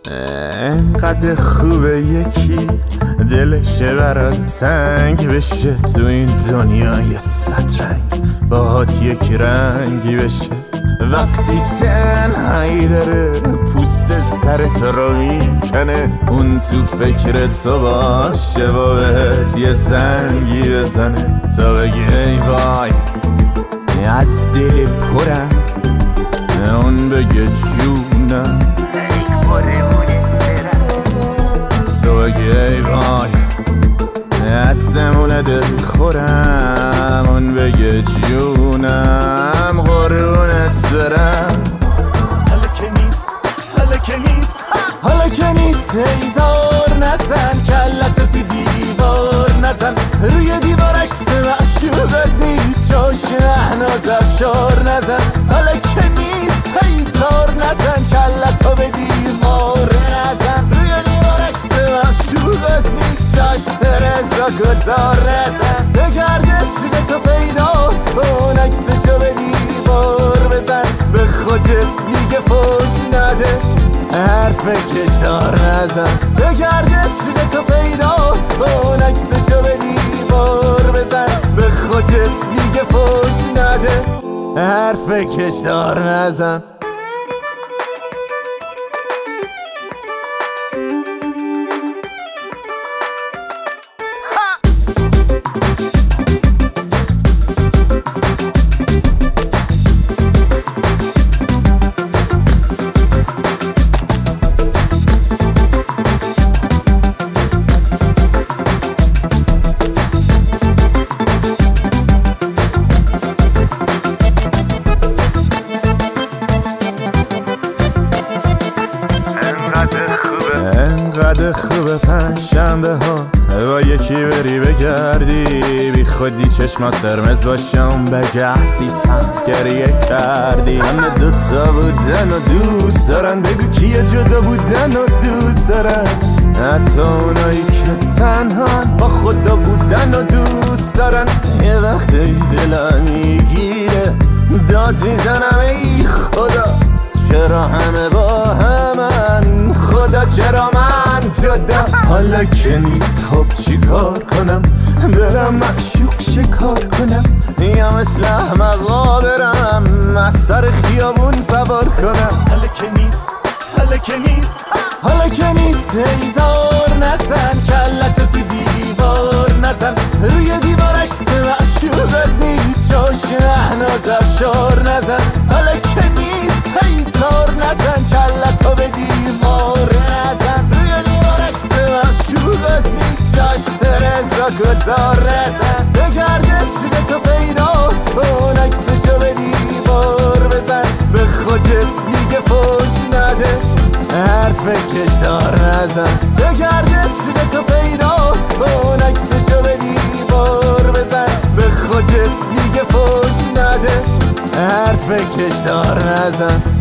انقدر خوبه یکی دلشه برات تنگ بشه، تو این دنیای صدرنگ باهات یک رنگی بشه. وقتی تنهایی داره پوست سرت رو میکنه، اون تو فکر تو باشه و بهت یه زنگی بزنه. تو بگی ای وای از دل پرم، اون بگه جونم تو بگی ای وای اسمون دل خورم، اون بگه جونم قرونت برم. حالا که نیست حالا که نیست هیزار نزن، کلتو تو دیوار نزن، روی دیوار عکس معشوقت نیست، جا شهناز افشار نزن. حالا که نیست هیزار نزن، کلتو به دیوار نزن، روی دیوار عکس معشوقت نیست، جاش رضا گلزار نزن. بگرد عشقتو پیدا کن، عکسشو به دیوار بزن، به خودت دیگه فوش نده، حرف کشدار نزن. بگرد عشقتو پیدا کن، عکسشو به دیوار بزن، به خودت دیگه فوش نده، حرف کشدار نزن. انقدر خوبه پنجشنبه ها با یکی بری بگردی، بی خودی چشمات قرمز باشم بگه احسیسم گریه کردی. همه دوتا بودن و دوست دارن، بگو کیه جدا بودن و دوست دارن، حتی اونایی که تنها با خدا بودن و دوست دارن. یه وقتی دلم میگیره داد میزنم ای خدا، چرا همه با همن، خدا چرا من جدا. حالا که نیست خب چی کار کنم، برم معشوق شکار کنم، یا مثل احمقا برم از سر خیابون سوار کنم. حالا که نیست حالا که نیست هیزار نزن، کلتو تو دیوار نزن، روی دیوار عکس معشوقت نیست، جا شهناز افشار نزن. حالا که نیست هیزار نزن، کلتو به دیوار نزن، روی دیوار عکس معشوقت نیست، جاش رضا گلزار نزن. بگرد عشقتو پیدا کن، عکسشو به دیوار بزن، به خودت دیگه فوش نده، حرف کشدار نزن. بگرد عشقتو پیدا کن، عکسشو به دیوار بزن، به خودت دیگه فوش نده، حرف کشدار نزن.